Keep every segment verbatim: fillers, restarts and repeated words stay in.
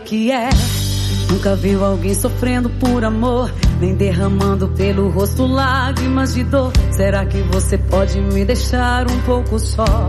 que é. Nunca viu alguém sofrendo por amor, nem derramando pelo rosto lágrimas de dor. Será que você pode me deixar um pouco só?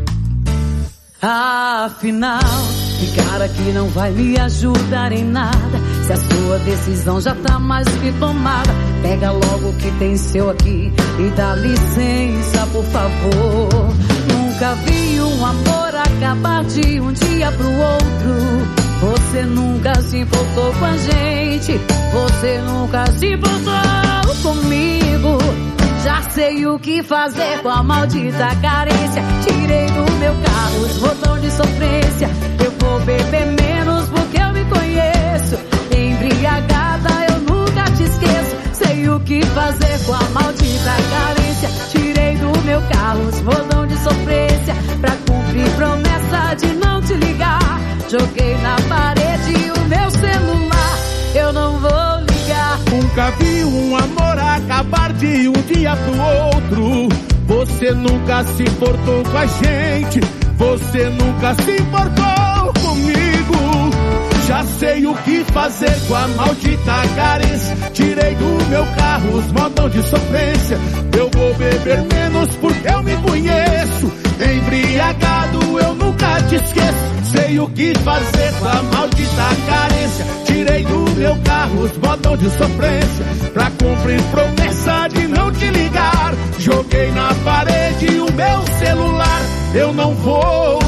Afinal, ficar aqui não vai me ajudar em nada. Se a sua decisão já tá mais que tomada, pega logo o que tem seu aqui e dá licença, por favor. Nunca vi um amor acabar de um dia pro outro. Você nunca se importou com a gente, você nunca se importou comigo. Já sei o que fazer com a maldita carência. Tirei do meu carro os botões de sofrência. Eu vou beber menos porque eu me conheço. Embriagada eu nunca te esqueço. Sei o que fazer com a maldita carência. Tirei do meu carro os botões de sofrência pra cumprir promessa de não te ligar. Joguei na parede o meu celular, eu não vou ligar. Nunca vi um amor acabar de um dia pro outro. Você nunca se importou com a gente, você nunca se importou comigo. Já sei o que fazer com a maldita carência. Tirei do meu carro os modão de sofrência. Eu vou beber menos porque eu me conheço. Embriagado eu nunca te esqueço. Sei o que fazer com a maldita carência. Tirei do meu carro os modão de sofrência pra cumprir promessa de não te ligar. Joguei na parede o meu celular, eu não vou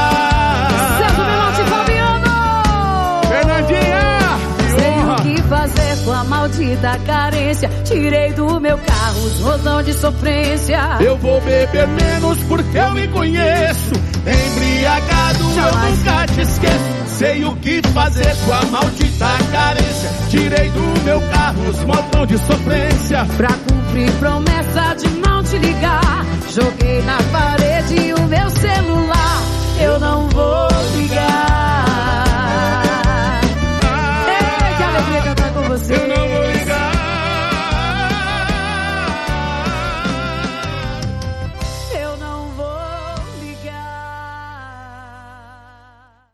ligar. Certo, Menotti, Fabiano! Fernandinha! Sei o que fazer com a maldita carência. Tirei do meu carro os rodão de sofrência. Eu vou beber menos porque eu me conheço. Embriagado eu nunca te esqueço. Sei o que fazer com a maldita carência. Tirei do meu carro os modão de sofrência pra cumprir promessa de não te ligar. Joguei na parede o meu celular, eu não vou